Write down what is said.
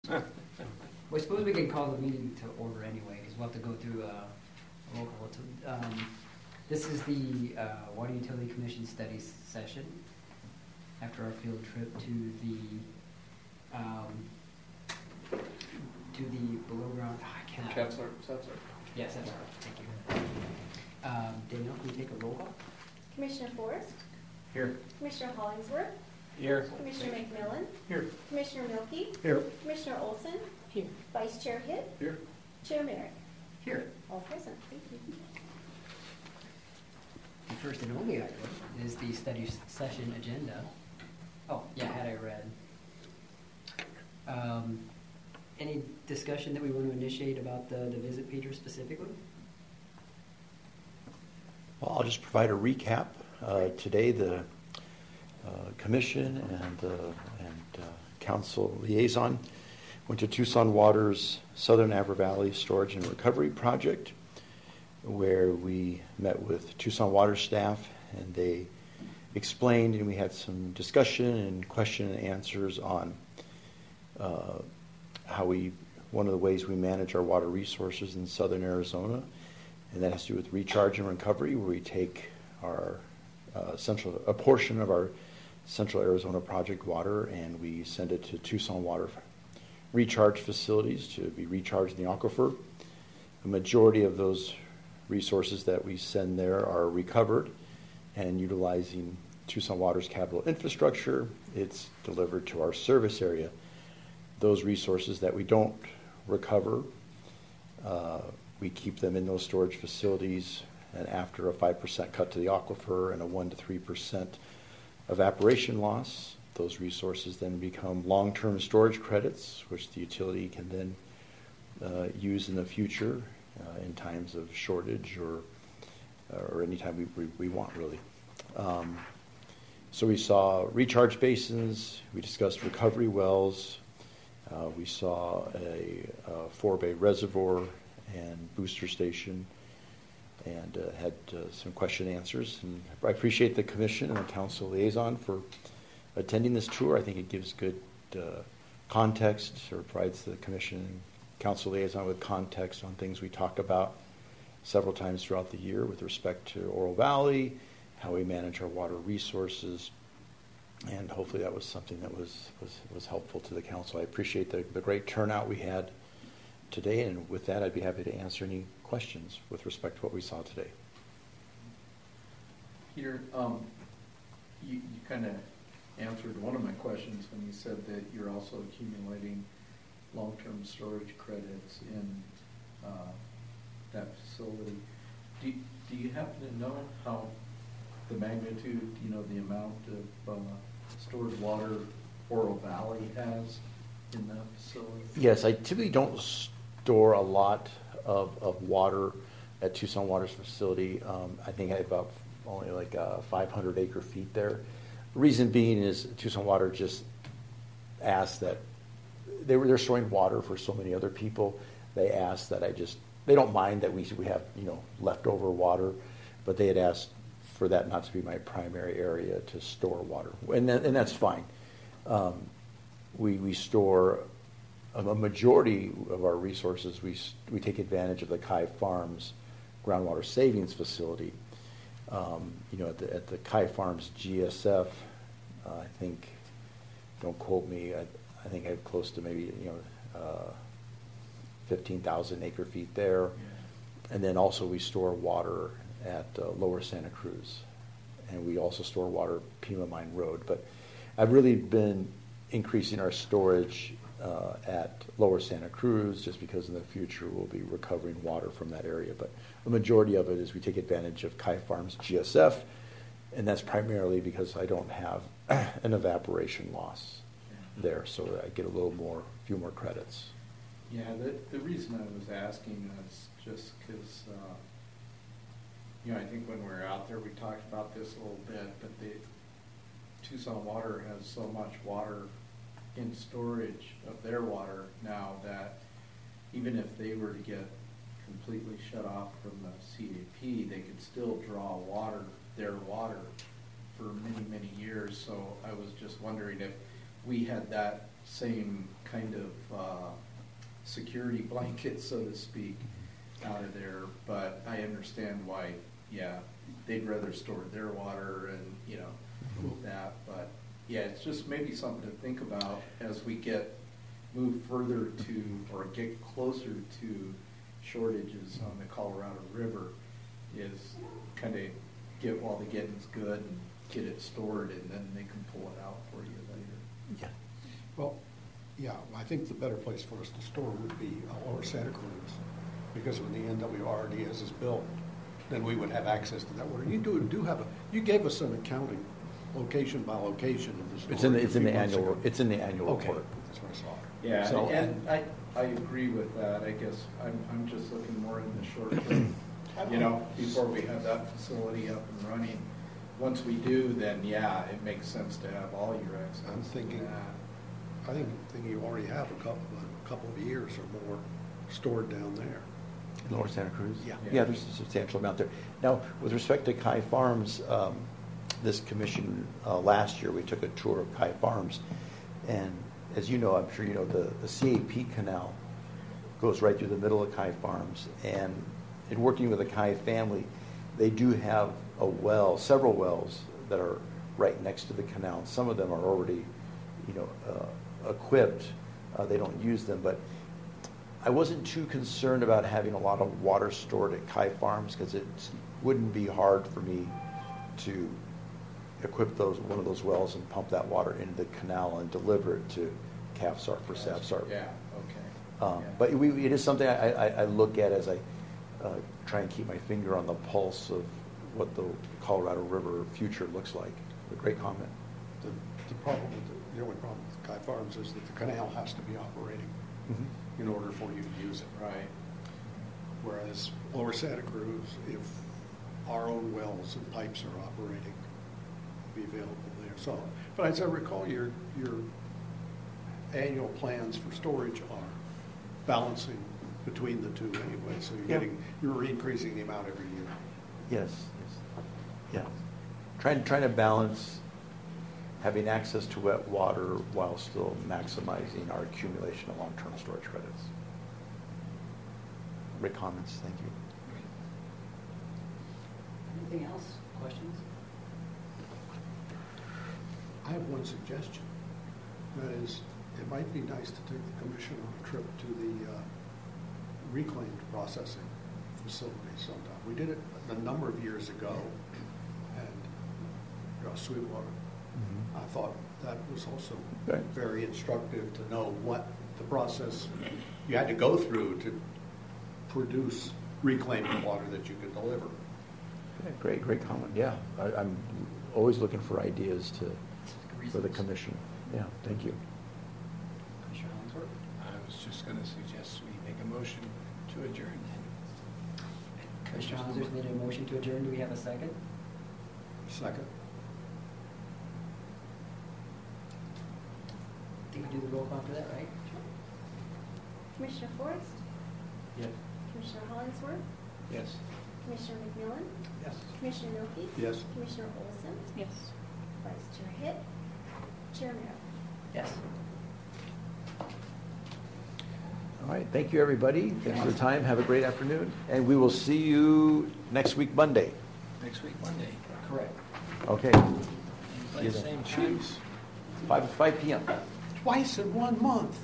Well, I suppose we can call the meeting to order anyway, because we'll have to go through a roll call. This is the Water Utility Commission study session after our field trip to the below ground. I can't. Sensor. Yes, that's right. Thank you. Danielle, can you take a roll call? Commissioner Forrest? Here. Commissioner Hollingsworth? Here. Commissioner McMillan? Here. Commissioner Milkey? Here. Commissioner Olson? Here. Vice Chair Hitt? Here. Chair Merrick? Here. All present. Thank you. The first and only item is the study session agenda. Oh, yeah, had I read. Any discussion that we want to initiate about the visit, Peter, specifically? Well, I'll just provide a recap. Today, the Commission and Council Liaison went to Tucson Water's Southern Avra Valley Storage and Recovery Project, where we met with Tucson Water staff, and they explained, and we had some discussion and question and answers on one of the ways we manage our water resources in southern Arizona, and that has to do with recharge and recovery, where we take our a portion of our Central Arizona Project water and we send it to Tucson Water recharge facilities to be recharged in the aquifer. The majority of those resources that we send there are recovered, and utilizing Tucson Water's capital infrastructure, it's delivered to our service area. Those resources that we don't recover, we keep them in those storage facilities, and after a 5% cut to the aquifer and a 1 to 3% evaporation loss, those resources then become long-term storage credits, which the utility can then use in the future in times of shortage or anytime we want, really. So we saw recharge basins, we discussed recovery wells, we saw a 4-bay reservoir and booster station, and had some question and answers. And I appreciate the Commission and the Council Liaison for attending this tour. I think it gives good context, or provides the Commission and Council Liaison with context on things we talk about several times throughout the year with respect to Oro Valley, how we manage our water resources, and hopefully that was something that was helpful to the Council. I appreciate the great turnout we had today, and with that I'd be happy to answer any questions with respect to what we saw today. Peter, you kind of answered one of my questions when you said that you're also accumulating long-term storage credits in that facility. Do you happen to know how the magnitude, the amount of stored water Oro Valley has in that facility? Yes, I typically don't store a lot of water at Tucson Water's facility. I think I have about only like 500 acre feet there. The reason being is Tucson Water just asked that they're storing water for so many other people. They asked that they don't mind that we have leftover water, but they had asked for that not to be my primary area to store water, and that's fine. We store a majority of our resources. We take advantage of the Kai Farms groundwater savings facility. At the Kai Farms GSF, I think, don't quote me, I think I have close to maybe 15,000 acre feet there. Yeah. And then also we store water at Lower Santa Cruz, and we also store water Pima Mine Road. But I've really been increasing our storage at Lower Santa Cruz, just because in the future we'll be recovering water from that area. But the majority of it is we take advantage of Kai Farms GSF, and that's primarily because I don't have an evaporation loss there, so I get a few more credits. Yeah, the reason I was asking is just because, I think when we were out there we talked about this a little bit, but Tucson Water has so much water in storage of their water now that even if they were to get completely shut off from the CAP, they could still draw their water for many, many years. So I was just wondering if we had that same kind of security blanket, so to speak, out of there. But I understand why, yeah, they'd rather store their water and, you know, that. But yeah, it's just maybe something to think about as we move further to, or get closer to shortages on the Colorado River, is kind of get while the getting's good and get it stored, and then they can pull it out for you later. Yeah. Well, yeah, I think the better place for us to store would be Lower Santa Cruz, because when the NWRD is built, then we would have access to that water. You do have you gave us an accounting, location by location of the storage. It's in the annual Okay, report. that's what I saw. Yeah, So- and I agree with that. I guess I'm just looking more in the short term, you know, before we have that facility up and running. Once we do, then yeah, it makes sense to have all your access. I'm thinking, I think you already have a couple of years or more stored down there. In Lower Santa Cruz? Yeah. Yeah, there's a substantial amount there. Now, with respect to Kai Farms, this commission, last year, we took a tour of Kai Farms, and as you know, I'm sure you know, the CAP canal goes right through the middle of Kai Farms, and in working with the Kai family, they do have several wells that are right next to the canal. Some of them are already, you know, equipped. They don't use them, but I wasn't too concerned about having a lot of water stored at Kai Farms, because it wouldn't be hard for me to equip one of those wells and pump that water into the canal and deliver it to CAFSARP or SAVSARP. Yeah, okay. But it is something I look at as I try and keep my finger on the pulse of what the Colorado River future looks like. A great comment. The only problem with Kai Farms is that the canal has to be operating in order for you to use it. Right. Whereas Lower Santa Cruz, if our own wells and pipes are operating, be available there. So, but as I recall, your annual plans for storage are balancing between the two anyway. So you're increasing the amount every year. Yes. Yeah. Trying to balance having access to wet water while still maximizing our accumulation of long-term storage credits. Great comments. Thank you. Anything else? Questions? I have one suggestion. That is, it might be nice to take the commission on a trip to the reclaimed processing facility sometime. We did it a number of years ago, and Sweetwater. I thought that was also Okay. very instructive to know what the process you had to go through to produce reclaimed water that you could deliver. Yeah, great comment. Yeah, I'm always looking for ideas for the commission. Yeah, thank you. Commissioner Hollingsworth? I was just going to suggest we make a motion to adjourn then. Commissioner Hollingsworth made a motion to adjourn. Do we have a second? Second. I think we do the roll call for that, right? Commissioner Forrest? Yes. Commissioner Hollingsworth? Yes. Commissioner McMillan? Yes. Commissioner Milkey? Yes. Commissioner Olson? Yes. Vice Chair Hitt? Chair Merrill? Yes. All right, thank you, everybody. Thanks for the time. Have a great afternoon. And we will see you next week, Monday. Next week, Monday. Correct. Okay, Same time. 5 p.m. Twice in 1 month.